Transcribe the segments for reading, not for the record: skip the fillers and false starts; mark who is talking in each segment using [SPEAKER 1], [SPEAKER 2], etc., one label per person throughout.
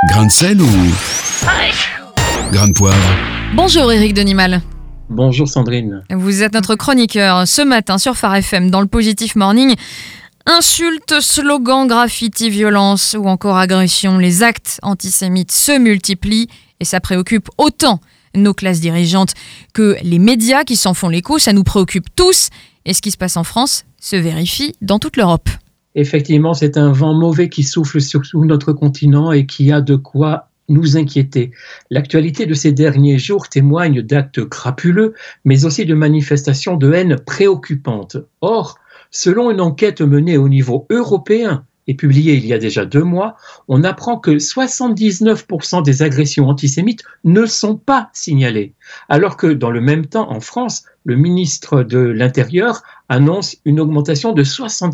[SPEAKER 1] Grain de sel ou grain de poivre?
[SPEAKER 2] Bonjour Éric Denimal.
[SPEAKER 3] Bonjour Sandrine.
[SPEAKER 2] Vous êtes notre chroniqueur ce matin sur Phare FM dans le Positif Morning. Insultes, slogans, graffitis, violence ou encore agressions, les actes antisémites se multiplient et ça préoccupe autant nos classes dirigeantes que les médias qui s'en font l'écho. Ça nous préoccupe tous et ce qui se passe en France se vérifie dans toute l'Europe.
[SPEAKER 3] Effectivement, c'est un vent mauvais qui souffle sur tout notre continent et qui a de quoi nous inquiéter. L'actualité de ces derniers jours témoigne d'actes crapuleux, mais aussi de manifestations de haine préoccupantes. Or, selon une enquête menée au niveau européen et publiée il y a déjà 2 mois, on apprend que 79% des agressions antisémites ne sont pas signalées, alors que dans le même temps, en France, le ministre de l'Intérieur annonce une augmentation de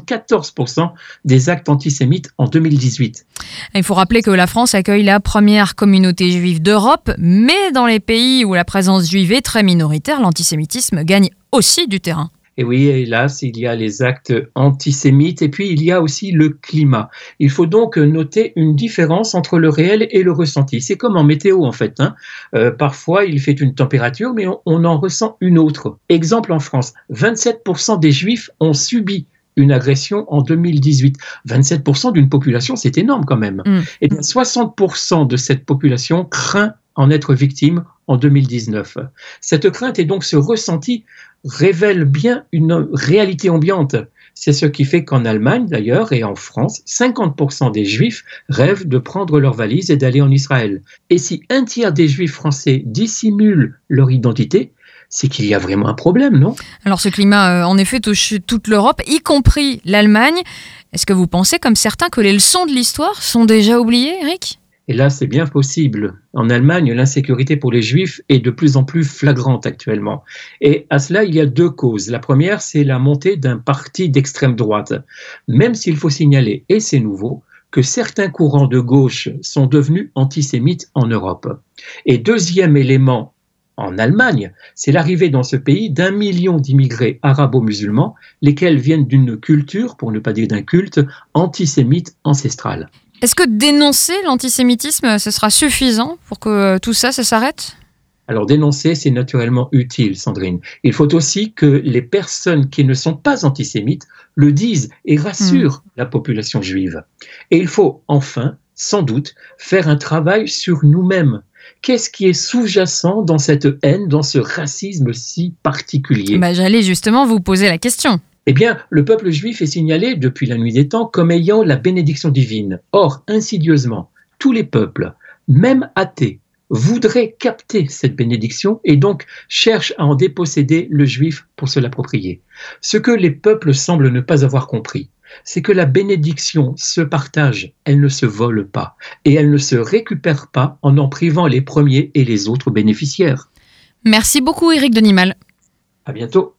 [SPEAKER 3] 74% des actes antisémites en 2018.
[SPEAKER 2] Il faut rappeler que la France accueille la première communauté juive d'Europe, mais dans les pays où la présence juive est très minoritaire, l'antisémitisme gagne aussi du terrain.
[SPEAKER 3] Et oui, hélas, il y a les actes antisémites et puis il y a aussi le climat. Il faut donc noter une différence entre le réel et le ressenti. C'est comme en météo en fait. Parfois, il fait une température, mais on en ressent une autre. Exemple en France, 27% des Juifs ont subi une agression en 2018. 27% d'une population, c'est énorme quand même. Et bien 60% de cette population craint en être victime en 2019. Cette crainte et donc ce ressenti révèle bien une réalité ambiante. C'est ce qui fait qu'en Allemagne d'ailleurs et en France, 50% des Juifs rêvent de prendre leurs valises et d'aller en Israël. Et si un tiers des Juifs français dissimulent leur identité, c'est qu'il y a vraiment un problème, non ?
[SPEAKER 2] Alors ce climat, en effet, touche toute l'Europe, y compris l'Allemagne. Est-ce que vous pensez, comme certains, que les leçons de l'histoire sont déjà oubliées, Eric ?
[SPEAKER 3] Et là, c'est bien possible. En Allemagne, l'insécurité pour les Juifs est de plus en plus flagrante actuellement. Et à cela, il y a 2 causes. La première, c'est la montée d'un parti d'extrême droite. Même s'il faut signaler, et c'est nouveau, que certains courants de gauche sont devenus antisémites en Europe. Et deuxième élément, en Allemagne, c'est l'arrivée dans ce pays d'1 million d'immigrés arabo-musulmans, lesquels viennent d'une culture, pour ne pas dire d'un culte, antisémite ancestral.
[SPEAKER 2] Est-ce que dénoncer l'antisémitisme, ce sera suffisant pour que tout ça s'arrête ?
[SPEAKER 3] Alors dénoncer, c'est naturellement utile, Sandrine. Il faut aussi que les personnes qui ne sont pas antisémites le disent et rassurent la population juive. Et il faut enfin, sans doute, faire un travail sur nous-mêmes. Qu'est-ce qui est sous-jacent dans cette haine, dans ce racisme si particulier ?
[SPEAKER 2] J'allais justement vous poser la question.
[SPEAKER 3] Eh bien, le peuple juif est signalé depuis la nuit des temps comme ayant la bénédiction divine. Or, insidieusement, tous les peuples, même athées, voudraient capter cette bénédiction et donc cherchent à en déposséder le juif pour se l'approprier. Ce que les peuples semblent ne pas avoir compris, c'est que la bénédiction se partage, elle ne se vole pas et elle ne se récupère pas en privant les premiers et les autres bénéficiaires.
[SPEAKER 2] Merci beaucoup Éric Denimal.
[SPEAKER 3] À bientôt.